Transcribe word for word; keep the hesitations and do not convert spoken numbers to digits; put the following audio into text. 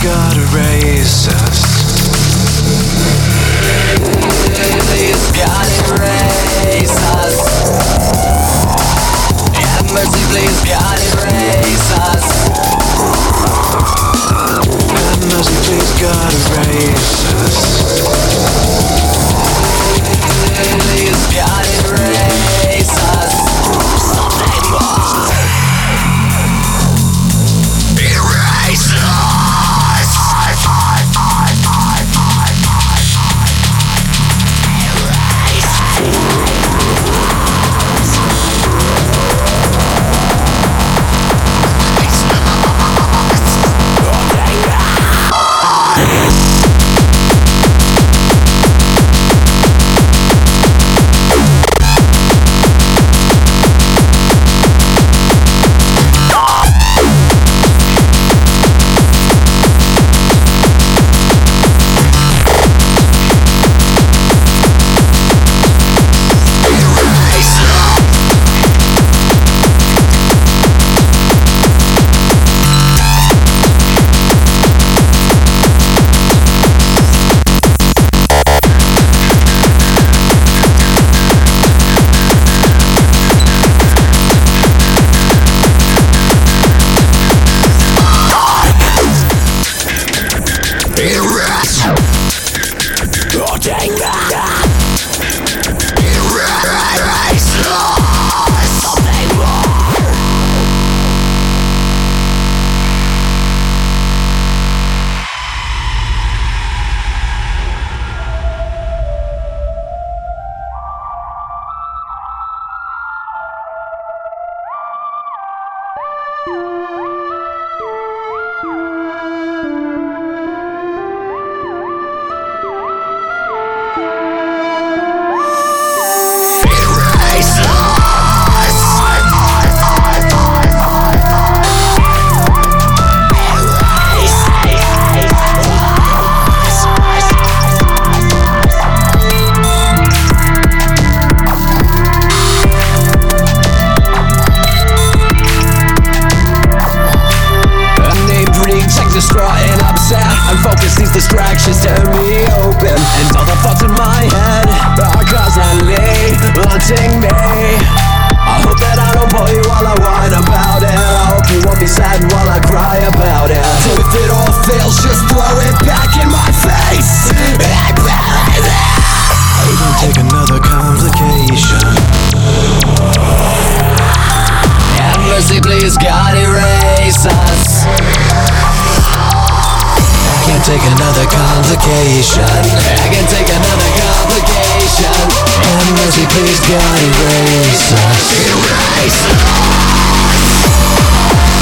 God erase us. Please, God erase us. Have mercy, please, God erase us. Have mercy, please, God erase us. Please, God erase us. Something more. Erase us. Distraught and upset, unfocused, these distractions tear me open. And all the thoughts in my head are constantly haunting me. I hope that I don't bore you while I whine about it. I hope you won't be sad while I cry about it. So if it all fails, just throw it back in my face. We don't take another complication. Have mercy, please, God, erase us. I can't take another complication. I can take another complication. Have mercy, please, God, erase us. Erase us.